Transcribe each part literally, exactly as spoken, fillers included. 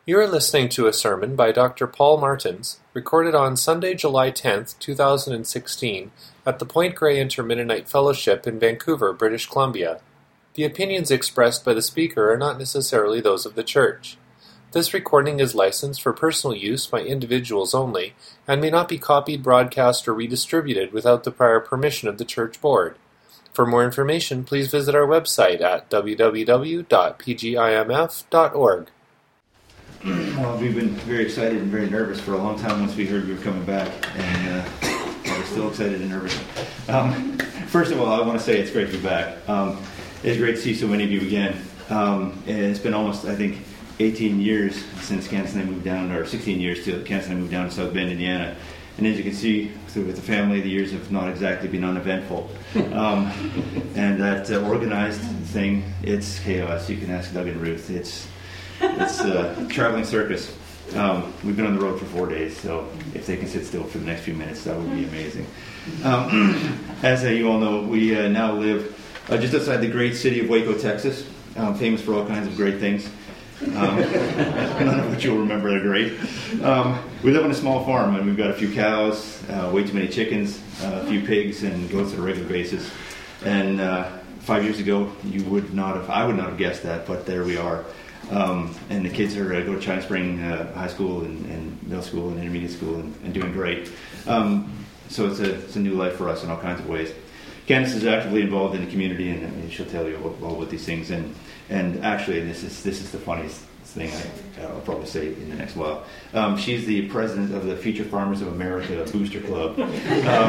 You are listening to a sermon by Doctor Paul Martins, recorded on Sunday, July tenth, two thousand sixteen, at the Point Grey Inter-Mennonite Fellowship in Vancouver, British Columbia. The opinions expressed by the speaker are not necessarily those of the church. This recording is licensed for personal use by individuals only, and may not be copied, broadcast, or redistributed without the prior permission of the church board. For more information, please visit our website at w w w dot p g i m f dot org. Well, we've been very excited and very nervous for a long time once we heard you were coming back, and uh, we're still excited and nervous. Um, first of all, I want to say it's great to be back. Um, it's great to see so many of you again. Um, and it's been almost, I think, eighteen years since Candace and I moved down, or sixteen years till Candace and I moved down to South Bend, Indiana. And as you can see, with the family, the years have not exactly been uneventful. Um, and that uh, organized thing, it's chaos. You can ask Doug and Ruth. It's It's a traveling circus. Um, we've been on the road for four days, so if they can sit still for the next few minutes, that would be amazing. Um, as uh, you all know, we uh, now live uh, just outside the great city of Waco, Texas, um, famous for all kinds of great things. Um, none of which you'll remember are great. Um, we live on a small farm, and we've got a few cows, uh, way too many chickens, uh, a few pigs, and goats on a regular basis. And uh, five years ago, you would not have, I would not have guessed that, but there we are. Um, and the kids are uh, go to China Spring uh, High School and, and middle school and intermediate school and, and doing great. Um, so it's a, it's a new life for us in all kinds of ways. Candace is actively involved in the community, and, and she'll tell you all about these things. And and actually, this is this is the funniest thing I, I'll probably say in the next while. Um, she's the president of the Future Farmers of America Booster Club. Um,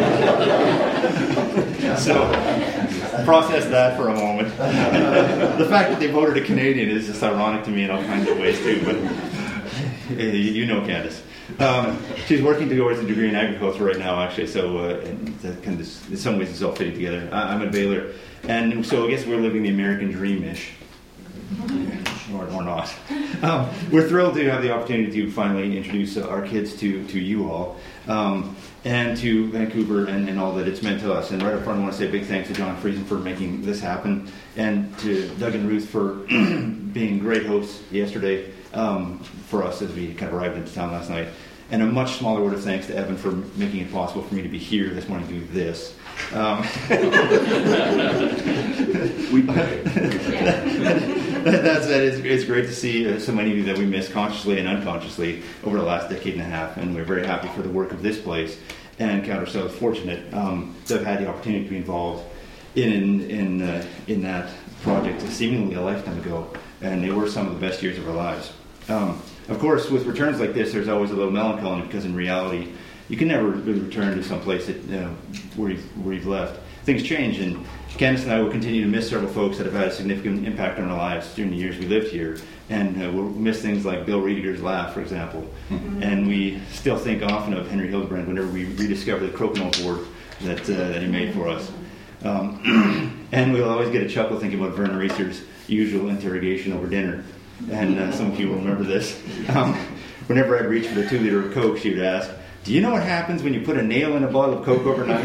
so process that for a moment. The fact that they voted a Canadian is just ironic to me in all kinds of ways too. But you know Candace. Um, she's working towards a degree in agriculture right now, actually. So uh, that kind of, in some ways, it's all fitting together. I, I'm at Baylor, and so I guess we're living the American dream-ish. Or, or not. Um, we're thrilled to have the opportunity to finally introduce uh, our kids to, to you all, um, and to Vancouver and, and all that it's meant to us. And right up front, I want to say a big thanks to John Friesen for making this happen, and to Doug and Ruth for being great hosts yesterday um, for us as we kind of arrived into town last night. And a much smaller word of thanks to Evan for making it possible for me to be here this morning to do this. Um, we, that said, it's, it's great to see uh, so many of you that we missed consciously and unconsciously over the last decade and a half, and we're very happy for the work of this place, and count ourselves fortunate um, to have had the opportunity to be involved in in uh, in that project seemingly a lifetime ago, and they were some of the best years of our lives. Um, of course, with returns like this, there's always a little melancholy, because in reality, you can never really return to some place that, you know, where, you've, where you've left. Things change, and Candace and I will continue to miss several folks that have had a significant impact on our lives during the years we lived here. And uh, we'll miss things like Bill Riediger's laugh, for example. Mm-hmm. And we still think often of Henry Hildebrand whenever we rediscover the crokinole board that, uh, that he made for us. Um, and we'll always get a chuckle thinking about Verna Reeser's usual interrogation over dinner. And uh, some of you will remember this. Um, whenever I'd reach for the two liter of Coke, she would ask, "Do you know what happens when you put a nail in a bottle of Coke overnight?"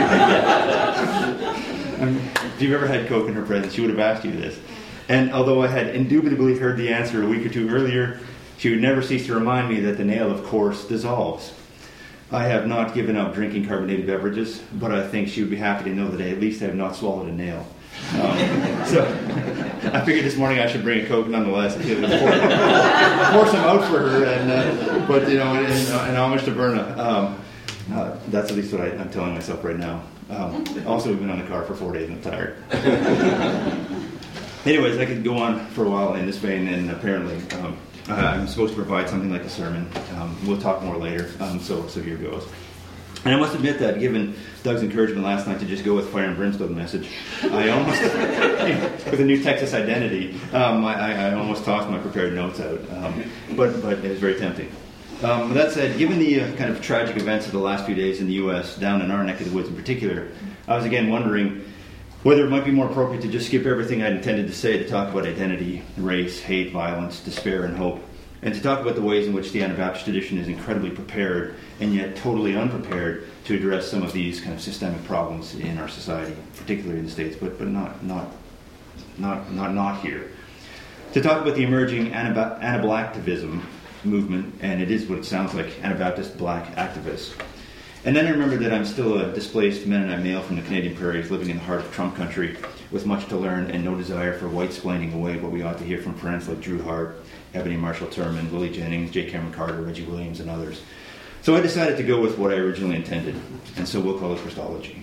um, if you've ever had Coke in her presence, she would have asked you this. And although I had indubitably heard the answer a week or two earlier, she would never cease to remind me that the nail, of course, dissolves. I have not given up drinking carbonated beverages, but I think she would be happy to know that I at least have not swallowed a nail. Um, so I figured this morning I should bring a Coke nonetheless. Pour, pour some out for her, and uh, but you know, in, in, in homage to Verna. Um, uh, that's at least what I, I'm telling myself right now. Um, also, we've been on the car for four days and I'm tired. Anyways, I could go on for a while in this vein, and apparently um, uh, I'm supposed to provide something like a sermon. Um, we'll talk more later. Um, so, so here goes. And I must admit that, given Doug's encouragement last night to just go with fire and brimstone message, I almost, with a new Texas identity, um, I, I almost tossed my prepared notes out. Um, but, but it was very tempting. Um, with that said, given the uh, kind of tragic events of the last few days in the U S, down in our neck of the woods in particular, I was again wondering whether it might be more appropriate to just skip everything I'd intended to say to talk about identity, race, hate, violence, despair, and hope, and to talk about the ways in which the Anabaptist tradition is incredibly prepared and yet totally unprepared to address some of these kind of systemic problems in our society, particularly in the States, but but not not not not not here. To talk about the emerging anab- anabalactivism movement, and it is what it sounds like, Anabaptist black activists. And then I remember that I'm still a displaced Mennonite male from the Canadian prairies living in the heart of Trump country with much to learn and no desire for white-splaining away what we ought to hear from friends like Drew Hart, Ebony Marshall Turman, Willie Jennings, J. Cameron Carter, Reggie Williams, and others. So I decided to go with what I originally intended, and so we'll call it Christology.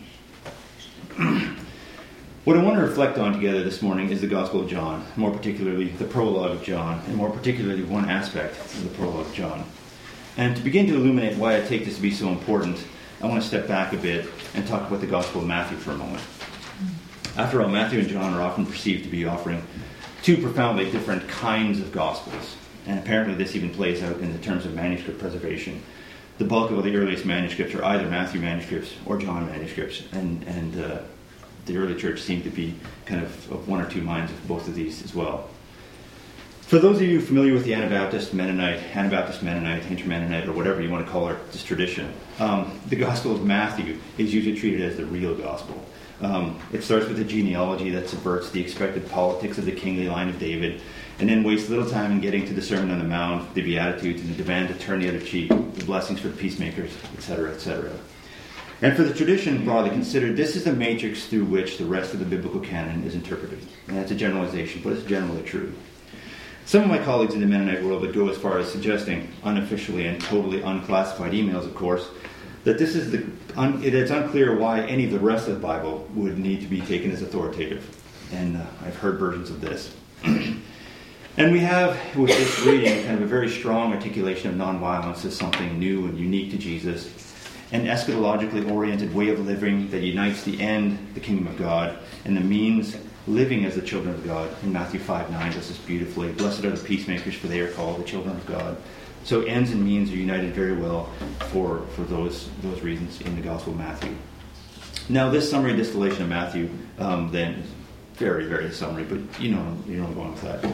What I want to reflect on together this morning is the Gospel of John, more particularly the prologue of John, and more particularly one aspect of the prologue of John. And to begin to illuminate why I take this to be so important, I want to step back a bit and talk about the Gospel of Matthew for a moment. After all, Matthew and John are often perceived to be offering two profoundly different kinds of Gospels, and apparently this even plays out in the terms of manuscript preservation. The bulk of the earliest manuscripts are either Matthew manuscripts or John manuscripts, and, and uh, the early church seemed to be kind of of one or two minds of both of these as well. For those of you familiar with the Anabaptist, Mennonite, Anabaptist, Mennonite, Inter-Mennonite, or whatever you want to call it, this tradition, um, the Gospel of Matthew is usually treated as the real Gospel. Um, it starts with a genealogy that subverts the expected politics of the kingly line of David, and then wastes little time in getting to the Sermon on the Mount, the Beatitudes, and the demand to turn the other cheek, the blessings for the peacemakers, et cetera, et cetera. And for the tradition broadly considered, this is the matrix through which the rest of the biblical canon is interpreted. And that's a generalization, but it's generally true. Some of my colleagues in the Mennonite world would go as far as suggesting, unofficially and totally unclassified emails, of course, that this is the un, it's unclear why any of the rest of the Bible would need to be taken as authoritative. And uh, I've heard versions of this. And we have, with this reading, kind of a very strong articulation of nonviolence as something new and unique to Jesus, an eschatologically oriented way of living that unites the end, the kingdom of God, and the means, living as the children of God. In Matthew five nine does this beautifully. Blessed are the peacemakers, for they are called the children of God. So ends and means are united very well for, for those, those reasons in the Gospel of Matthew. Now, this summary distillation of Matthew, um, then, is very, very summary, but you know, you know where I'm going with that.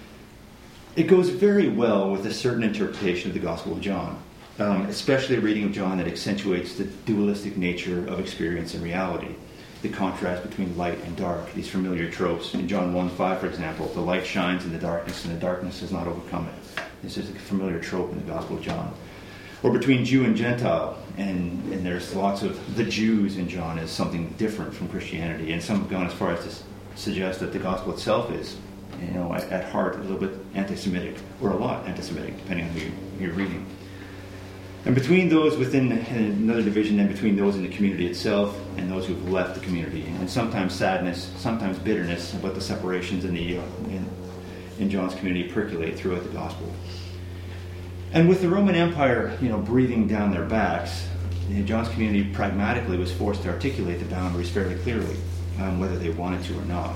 It goes very well with a certain interpretation of the Gospel of John, um, especially a reading of John that accentuates the dualistic nature of experience and reality, the contrast between light and dark, these familiar tropes. In John one five, for example, the light shines in the darkness, and the darkness has not overcome it. This is a familiar trope in the Gospel of John. Or between Jew and Gentile, and, and there's lots of the Jews in John as something different from Christianity, and some have gone as far as to s- suggest that the Gospel itself is, you know, at, at heart, a little bit anti-Semitic, or a lot anti-Semitic, depending on who, you, who you're reading. And between those within another division, then between those in the community itself and those who've left the community, and sometimes sadness, sometimes bitterness about the separations in the uh, in, in John's community percolate throughout the gospel. And with the Roman Empire, you know, breathing down their backs, John's community pragmatically was forced to articulate the boundaries fairly clearly, um, whether they wanted to or not.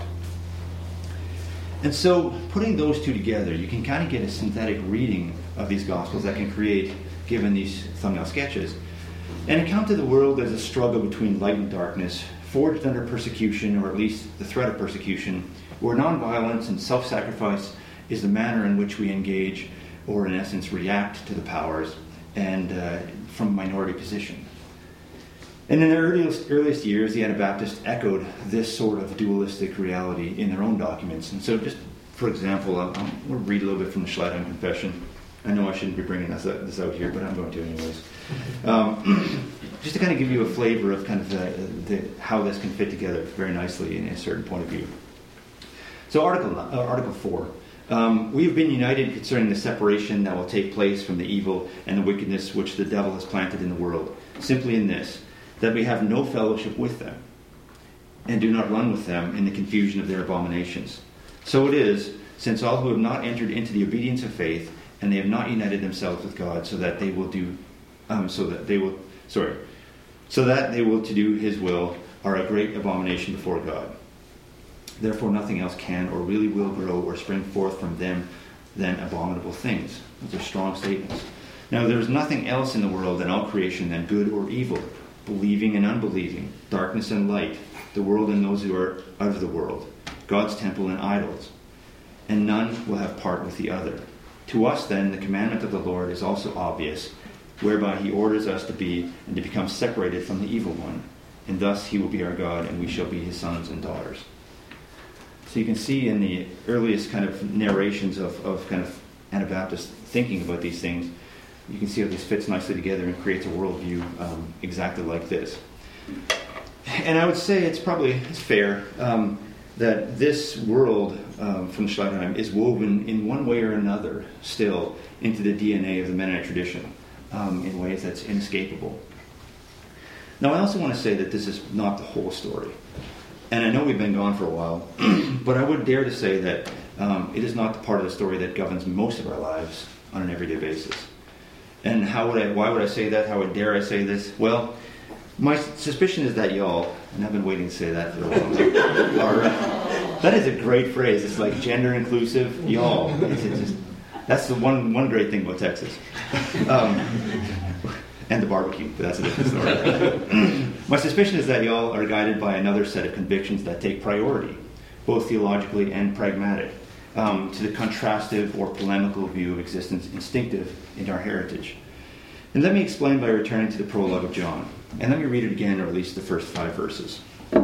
And so, putting those two together, you can kind of get a synthetic reading of these Gospels that can create, given these thumbnail sketches, an account of the world as a struggle between light and darkness, forged under persecution, or at least the threat of persecution, where nonviolence and self-sacrifice is the manner in which we engage, or in essence react to the powers, and uh, from a minority position. And in the earliest, earliest years, the Anabaptists echoed this sort of dualistic reality in their own documents. And so just, for example, I'm, I'm going to read a little bit from the Schleitheim Confession. I know I shouldn't be bringing this, uh, this out here, but I'm going to anyways. Um, just to kind of give you a flavor of kind of the, the, how this can fit together very nicely in a certain point of view. So Article, uh, Article four. Um, we have been united concerning the separation that will take place from the evil and the wickedness which the devil has planted in the world, simply in this, that we have no fellowship with them, and do not run with them in the confusion of their abominations. So it is, since all who have not entered into the obedience of faith, and they have not united themselves with God, so that they will do, um, so that they will, sorry, so that they will to do His will, are a great abomination before God. Therefore, nothing else can or really will grow or spring forth from them than abominable things. Those are strong statements. Now, there is nothing else in the world than all creation than good or evil, believing and unbelieving, darkness and light, the world and those who are out of the world, God's temple and idols. And none will have part with the other. To us, then, the commandment of the Lord is also obvious, whereby He orders us to be and to become separated from the evil one. And thus He will be our God, and we shall be His sons and daughters. So you can see in the earliest kind of narrations of, of kind of Anabaptist thinking about these things, you can see how this fits nicely together and creates a worldview um, exactly like this. And I would say it's probably it's fair um, that this world um, from Schleidenheim is woven in one way or another still into the D N A of the Mennonite tradition um, in ways that's inescapable. Now, I also want to say that this is not the whole story. And I know we've been gone for a while, but I would dare to say that um, it is not the part of the story that governs most of our lives on an everyday basis. And how would I? Why would I say that? How would dare I say this? Well, my suspicion is that y'all, and I've been waiting to say that for a long time, are, uh, that is a great phrase. It's like gender inclusive, y'all. It's, it's just, that's the one one great thing about Texas. Um, and the barbecue, but that's a different story. My suspicion is that y'all are guided by another set of convictions that take priority, both theologically and pragmatic, um, to the contrastive or polemical view of existence instinctive in our heritage. And let me explain by returning to the prologue of John. And let me read it again, or at least the first five verses.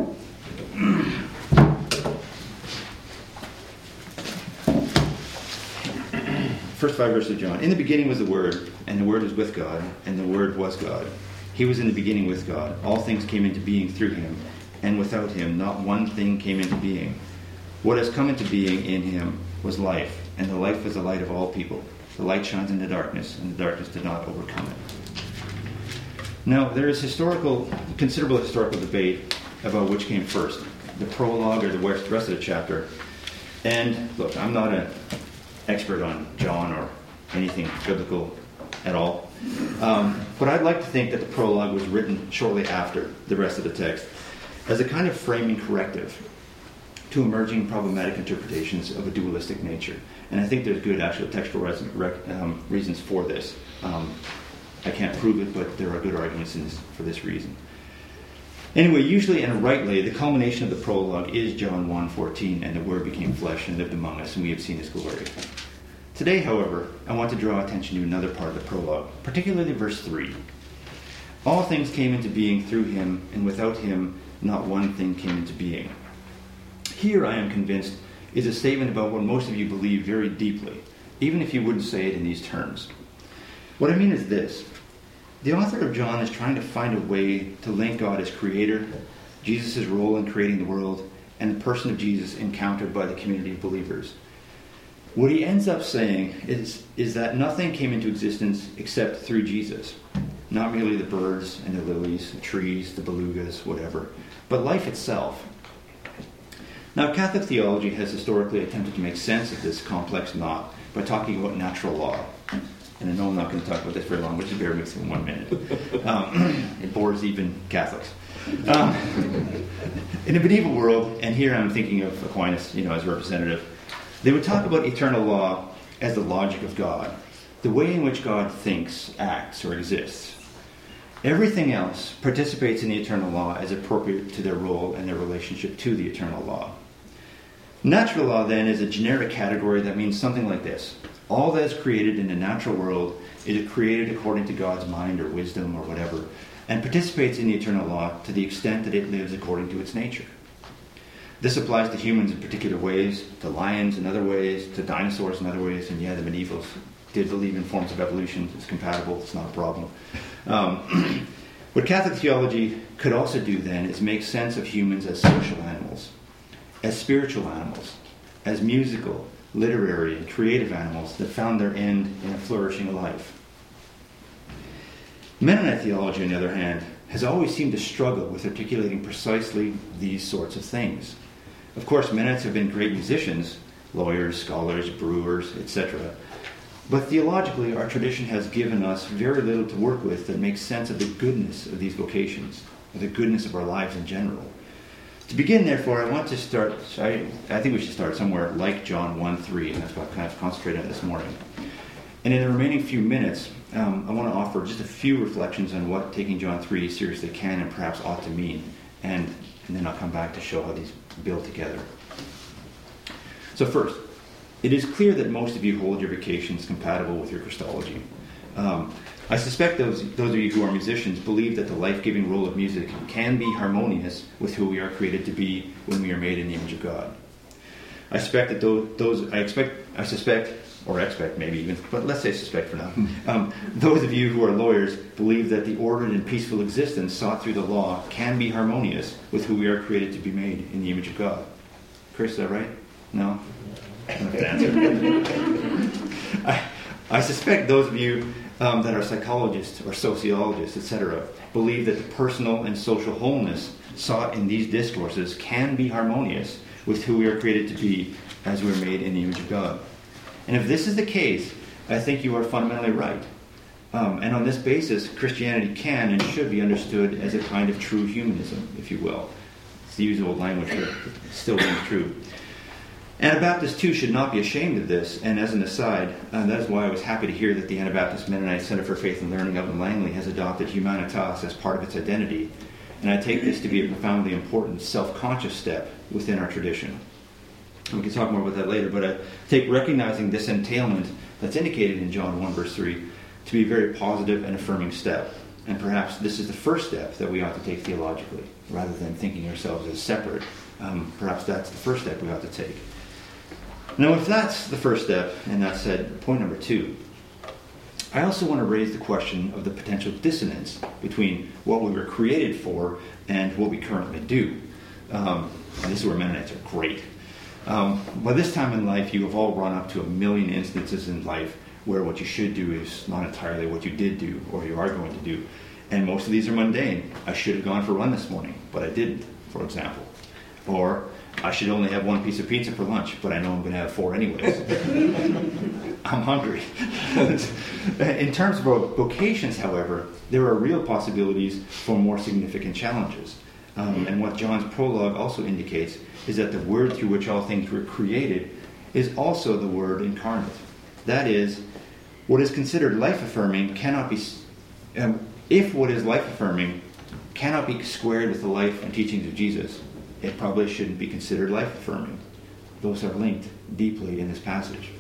First five verses of John. In the beginning was the Word, and the Word was with God, and the Word was God. He was in the beginning with God. All things came into being through him, and without him not one thing came into being. What has come into being in him was life, and the life was the light of all people. The light shines in the darkness, and the darkness did not overcome it. Now, there is historical, considerable historical debate about which came first, the prologue or the rest of the chapter. And look, I'm not an expert on John or anything biblical at all, um, but I'd like to think that the prologue was written shortly after the rest of the text as a kind of framing corrective to emerging problematic interpretations of a dualistic nature. And I think there's good actual textual res- rec- um, reasons for this. Um, I can't prove it, but there are good arguments in this, for this reason. Anyway, usually and rightly, the culmination of the prologue is John one fourteen, and the Word became flesh and lived among us, and we have seen his glory. Today, however, I want to draw attention to another part of the prologue, particularly verse three. All things came into being through him, and without him not one thing came into being. Here, I am convinced, is a statement about what most of you believe very deeply, even if you wouldn't say it in these terms. What I mean is this. The author of John is trying to find a way to link God as creator, Jesus' role in creating the world, and the person of Jesus encountered by the community of believers. What he ends up saying is, is that nothing came into existence except through Jesus. Not merely the birds and the lilies, the trees, the belugas, whatever, but life itself. Now, Catholic theology has historically attempted to make sense of this complex knot by talking about natural law. And I know I'm not going to talk about this very long, but just bear with me in one minute. Um, it bores even Catholics. Um, in the medieval world, and here I'm thinking of Aquinas, you know, as representative, they would talk about eternal law as the logic of God, the way in which God thinks, acts, or exists. Everything else participates in the eternal law as appropriate to their role and their relationship to the eternal law. Natural law, then, is a generic category that means something like this. All that is created in the natural world is created according to God's mind or wisdom or whatever, and participates in the eternal law to the extent that it lives according to its nature. This applies to humans in particular ways, to lions in other ways, to dinosaurs in other ways, and yeah, the medievals did believe in forms of evolution. It's compatible, it's not a problem. Um, what Catholic theology could also do then is make sense of humans as social animals, as spiritual animals, as musical, literary, and creative animals that found their end in a flourishing life. Mennonite theology, on the other hand, has always seemed to struggle with articulating precisely these sorts of things. Of course, Mennonites have been great musicians, lawyers, scholars, brewers, et cetera. But theologically, our tradition has given us very little to work with that makes sense of the goodness of these vocations, or the goodness of our lives in general. To begin, therefore, I want to start, I, I think we should start somewhere like John one three, and that's what I've kind of concentrated on this morning. And in the remaining few minutes, um, I want to offer just a few reflections on what taking John three seriously can and perhaps ought to mean, and, and then I'll come back to show how these build together. So first, it is clear that most of you hold your vocations compatible with your Christology. Um, I suspect those, those of you who are musicians believe that the life-giving role of music can be harmonious with who we are created to be when we are made in the image of God. I suspect that those, those I expect I suspect or expect maybe even, but let's say suspect for now. Um, those of you who are lawyers believe that the ordered and peaceful existence sought through the law can be harmonious with who we are created to be made in the image of God. Chris, is that right? No? I don't have to answer. I, I suspect those of you um, that are psychologists or sociologists, et cetera, believe that the personal and social wholeness sought in these discourses can be harmonious with who we are created to be as we are made in the image of God. And if this is the case, I think you are fundamentally right. Um, and on this basis, Christianity can and should be understood as a kind of true humanism, if you will. It's the usual language, but it still rings true. Anabaptists, too, should not be ashamed of this. And as an aside, uh, that is why I was happy to hear that the Anabaptist Mennonite Center for Faith and Learning up in Langley has adopted humanitas as part of its identity. And I take this to be a profoundly important self-conscious step within our tradition. We can talk more about that later, but I take recognizing this entailment that's indicated in John one, verse three, to be a very positive and affirming step. And perhaps this is the first step that we ought to take theologically, rather than thinking ourselves as separate. Um, perhaps that's the first step we ought to take. Now, if that's the first step, and that's said, point number two, I also want to raise the question of the potential dissonance between what we were created for and what we currently do. Um, and this is where Mennonites are great. Um, by this time in life, you have all run up to a million instances in life where what you should do is not entirely what you did do or you are going to do. And most of these are mundane. I should have gone for a run this morning, but I didn't, for example. Or I should only have one piece of pizza for lunch, but I know I'm going to have four anyways. I'm hungry. In terms of vocations, however, there are real possibilities for more significant challenges. Um, and what John's prologue also indicates is that the word through which all things were created is also the word incarnate. That is, what is considered life-affirming cannot be, um, if what is life-affirming cannot be squared with the life and teachings of Jesus, it probably shouldn't be considered life-affirming. Those are linked deeply in this passage.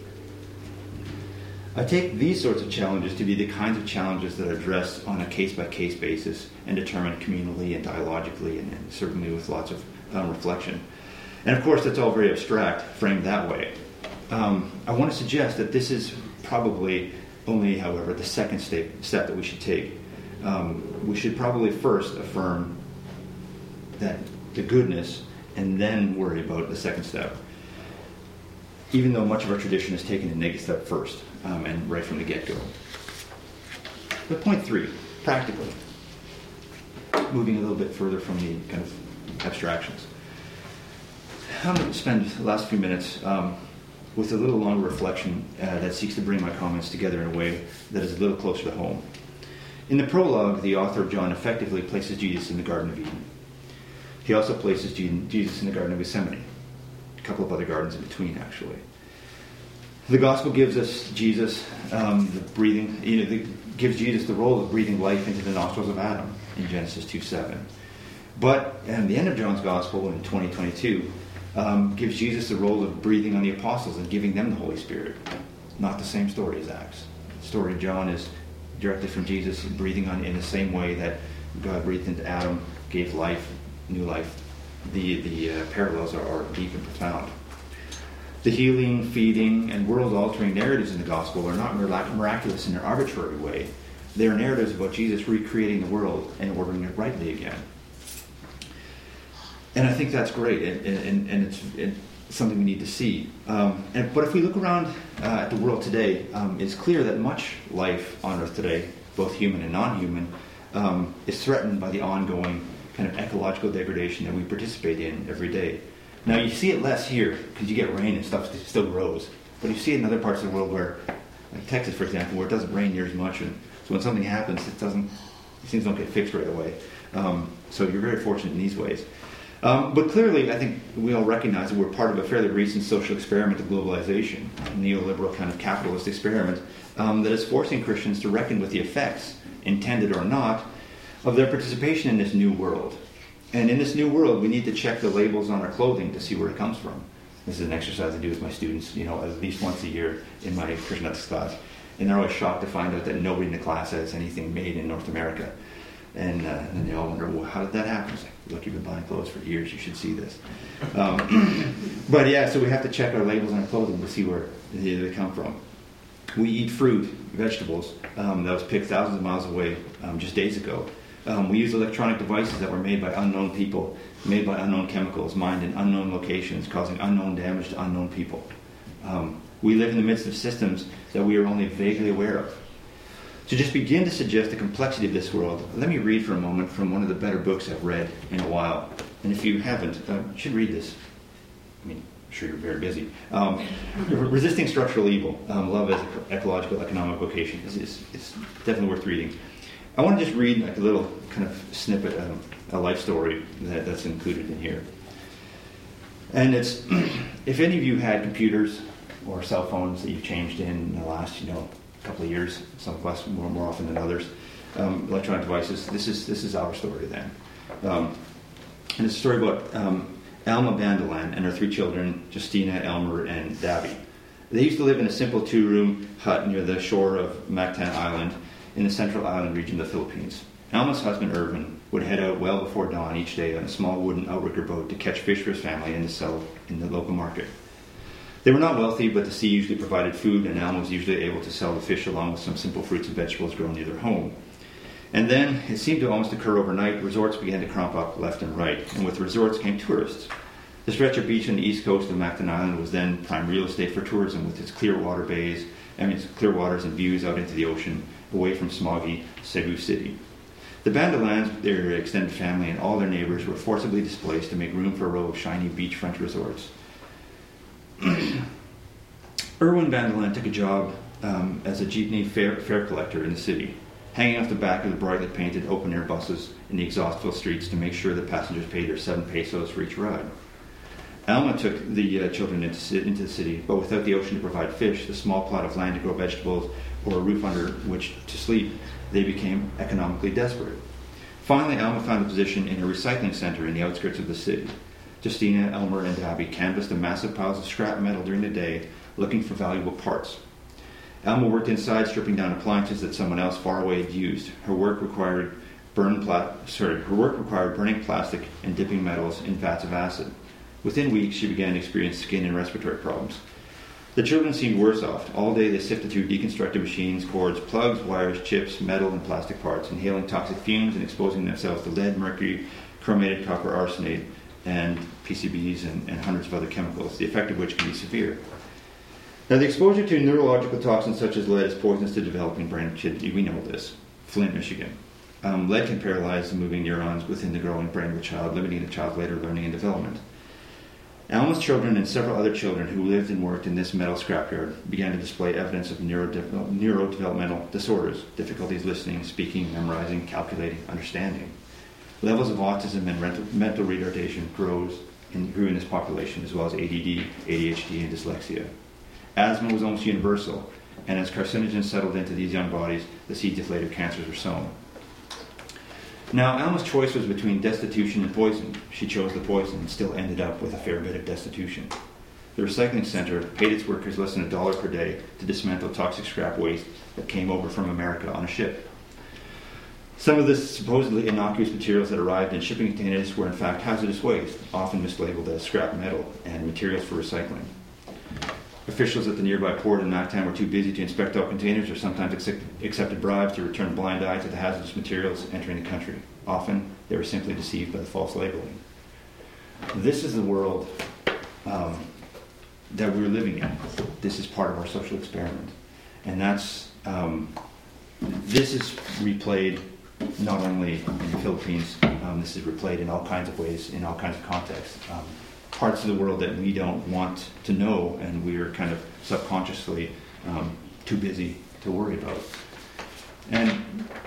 I take these sorts of challenges to be the kinds of challenges that are addressed on a case-by-case basis and determined communally and dialogically, and, and certainly with lots of um, reflection. And of course, that's all very abstract, framed that way. Um, I want to suggest that this is probably only, however, the second step, step that we should take. Um, we should probably first affirm that the goodness and then worry about the second step, even though much of our tradition has taken the negative step first um, and right from the get-go. But point three, practically, moving a little bit further from the kind of abstractions. I'm going to spend the last few minutes um, with a little longer reflection uh, that seeks to bring my comments together in a way that is a little closer to home. In the prologue, the author of John effectively places Jesus in the Garden of Eden. He also places Jesus in the Garden of Gethsemane, a couple of other gardens in between, actually. The Gospel gives us Jesus, um, the breathing, you know, the, gives Jesus the role of breathing life into the nostrils of Adam in Genesis two seven. But at the end of John's Gospel in twenty twenty-two, um, gives Jesus the role of breathing on the apostles and giving them the Holy Spirit. Not the same story as Acts. The story of John is directly from Jesus breathing on in the same way that God breathed into Adam, gave life, new life. The the uh, parallels are, are deep and profound. The healing, feeding, and world-altering narratives in the Gospel are not mirac- miraculous in an arbitrary way. They are narratives about Jesus recreating the world and ordering it rightly again. And I think that's great, and, and, and it's, it's something we need to see. Um, and, but if we look around uh, at the world today, um, it's clear that much life on Earth today, both human and non-human, um, is threatened by the ongoing kind of ecological degradation that we participate in every day. Now, you see it less here, because you get rain and stuff still grows. But you see it in other parts of the world where, like Texas, for example, where it doesn't rain near as much. And so when something happens, it doesn't, things don't get fixed right away. Um, so you're very fortunate in these ways. Um, but clearly, I think we all recognize that we're part of a fairly recent social experiment of globalization, a neoliberal kind of capitalist experiment um, that is forcing Christians to reckon with the effects, intended or not, of their participation in this new world. And in this new world, we need to check the labels on our clothing to see where it comes from. This is an exercise I do with my students, you know, at least once a year in my Christian ethics class. And they're always shocked to find out that nobody in the class has anything made in North America. And, uh, and then they all wonder, well, how did that happen? It's like, look, you've been buying clothes for years. You should see this. Um, but yeah, so we have to check our labels on our clothing to see where they come from. We eat fruit, vegetables, um, that was picked thousands of miles away um, just days ago. Um, we use electronic devices that were made by unknown people, made by unknown chemicals, mined in unknown locations, causing unknown damage to unknown people. Um, we live in the midst of systems that we are only vaguely aware of. To just begin to suggest the complexity of this world, let me read for a moment from one of the better books I've read in a while. And if you haven't, uh, you should read this. I mean, I'm sure you're very busy. Um, Resisting Structural Evil, um, Love as Ecological Economic Vocation. is, is, is definitely worth reading. I want to just read like a little kind of snippet, um, a life story that, that's included in here. And it's, if any of you had computers or cell phones that you've changed in the last, you know, couple of years, some of us more, more often than others, um, electronic devices, this is this is our story then. Um, and it's a story about um, Alma Bandelan and her three children, Justina, Elmer, and Dabi. They used to live in a simple two-room hut near the shore of Mactan Island in the central island region of the Philippines. Alma's husband, Irvin, would head out well before dawn each day on a small wooden outrigger boat to catch fish for his family and to sell in the local market. They were not wealthy, but the sea usually provided food, and Alma was usually able to sell the fish along with some simple fruits and vegetables grown near their home. And then, it seemed to almost occur overnight, resorts began to crop up left and right, and with resorts came tourists. The stretch of beach on the east coast of Mactan Island was then prime real estate for tourism, with its clear water bays, I mean, its clear waters and views out into the ocean, away from smoggy Cebu City. The Bandelans, their extended family, and all their neighbors were forcibly displaced to make room for a row of shiny beachfront resorts. Irwin Bandelan took a job um, as a jeepney fare, fare collector in the city, hanging off the back of the brightly painted open-air buses in the exhaust-filled streets to make sure that passengers paid their seven pesos for each ride. Alma took the uh, children into, into the city, but without the ocean to provide fish, a small plot of land to grow vegetables, or a roof under which to sleep, they became economically desperate. Finally, Alma found a position in a recycling center in the outskirts of the city. Justina, Elmer, and Dabi canvassed the massive piles of scrap metal during the day, looking for valuable parts. Alma worked inside, stripping down appliances that someone else far away had used. Her work required burn pla- sorry, her work required burning plastic and dipping metals in vats of acid. Within weeks, she began to experience skin and respiratory problems. The children seemed worse off. All day, they sifted through deconstructed machines, cords, plugs, wires, chips, metal, and plastic parts, inhaling toxic fumes and exposing themselves to lead, mercury, chromated copper arsenate, and P C Bs and, and hundreds of other chemicals, the effect of which can be severe. Now, the exposure to neurological toxins such as lead is poisonous to developing brain activity. We know this. Flint, Michigan. Um, lead can paralyze the moving neurons within the growing brain of a child, limiting the child's later learning and development. Alma's children and several other children who lived and worked in this metal scrapyard began to display evidence of neurode- neurodevelopmental disorders, difficulties listening, speaking, memorizing, calculating, understanding. Levels of autism and mental, mental retardation grows in, grew in this population, as well as A D D, A D H D, and dyslexia. Asthma was almost universal, and as carcinogens settled into these young bodies, the seeds of later cancers were sown. Now, Alma's choice was between destitution and poison. She chose the poison and still ended up with a fair bit of destitution. The recycling center paid its workers less than a dollar per day to dismantle toxic scrap waste that came over from America on a ship. Some of the supposedly innocuous materials that arrived in shipping containers were in fact hazardous waste, often mislabeled as scrap metal and materials for recycling. Officials at the nearby port in Mactan were too busy to inspect all containers or sometimes accept, accepted bribes to return a blind eye to the hazardous materials entering the country. Often, they were simply deceived by the false labeling. This is the world um, that we're living in. This is part of our social experiment. And that's, um, this is replayed not only in the Philippines, um, this is replayed in all kinds of ways, in all kinds of contexts. Um, parts of the world that we don't want to know, and we're kind of subconsciously um, too busy to worry about. And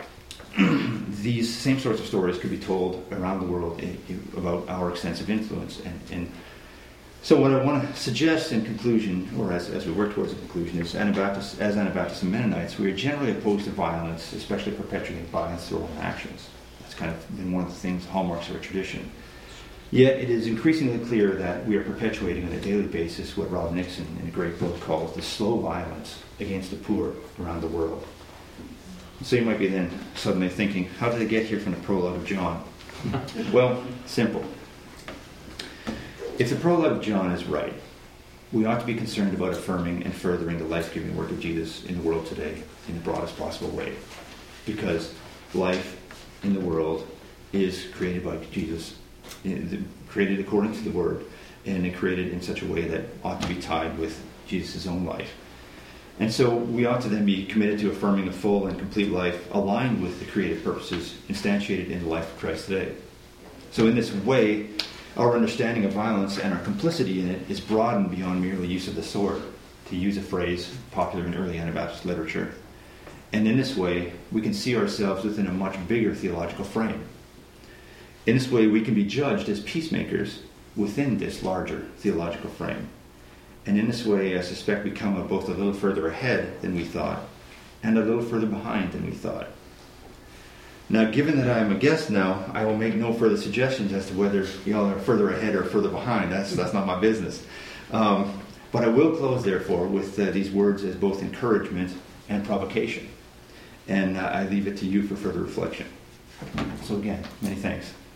these same sorts of stories could be told around the world in, in, about our extensive influence. And, and so what I want to suggest in conclusion, or as, as we work towards a conclusion, is Anabaptists, as Anabaptists and Mennonites, we are generally opposed to violence, especially perpetuating violence through our own actions. That's kind of been one of the things, hallmarks of our tradition. Yet it is increasingly clear that we are perpetuating on a daily basis what Rob Nixon in a great book calls the slow violence against the poor around the world. So you might be then suddenly thinking, how did it get here from the prologue of John? Well, simple. If the prologue of John is right, we ought to be concerned about affirming and furthering the life-giving work of Jesus in the world today in the broadest possible way. Because life in the world is created by Jesus, created according to the Word, and created in such a way that ought to be tied with Jesus' own life. And so we ought to then be committed to affirming a full and complete life aligned with the creative purposes instantiated in the life of Christ today. So in this way, our understanding of violence and our complicity in it is broadened beyond merely use of the sword, to use a phrase popular in early Anabaptist literature. And in this way, we can see ourselves within a much bigger theological frame. In this way, we can be judged as peacemakers within this larger theological frame. And in this way, I suspect we come both a little further ahead than we thought, and a little further behind than we thought. Now, given that I am a guest now, I will make no further suggestions as to whether y'all are further ahead or further behind. That's that's not my business. Um, but I will close, therefore, with uh, these words as both encouragement and provocation. And uh, I leave it to you for further reflection. So again, many thanks.